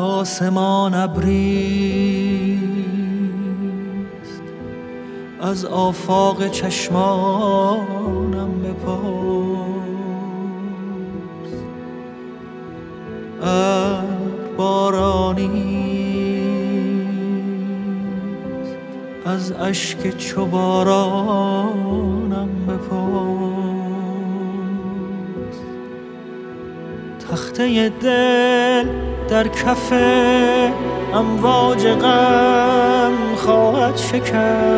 آسمان ابریست، از آفاق چشمانم بپرس. ابر بارانیست، از اشک چو بارانم بپرس. تخته دل در کف امواج غم خواهد شکست،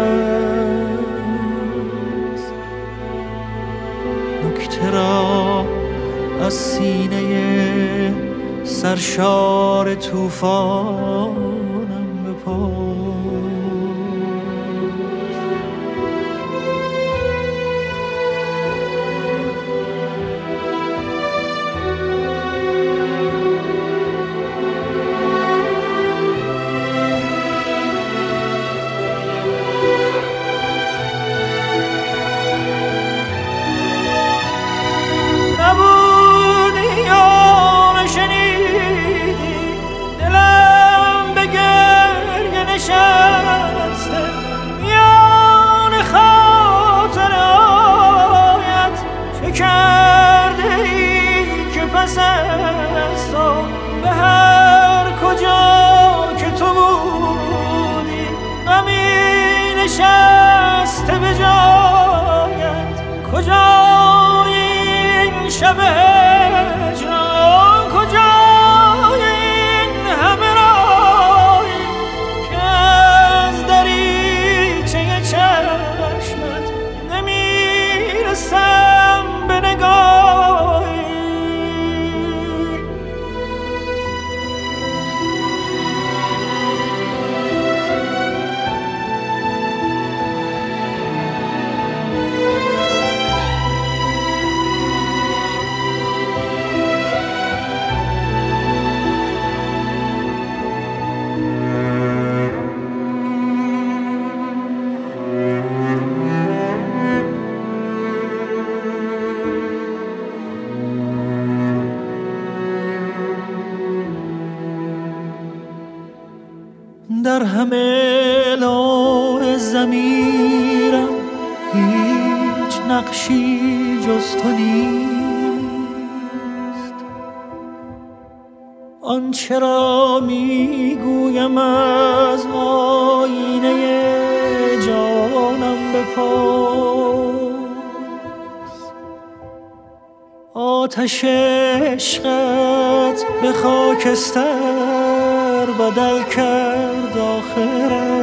نکته را از سینه سرشار طوفانم بپرس. به هر کجا که تو بودی غمی نشسته به جایت. کجای این شب هجران، کجای این همه رایی که از دریچه چشمت نمیرسم به نگاهی. در همه لوح ضمیرم هیچ نقشی جز تو نیست. آنچه را میگویم از آینه جانم بپرس. آتش عشقت به خاکستر بدل کرد آخرت.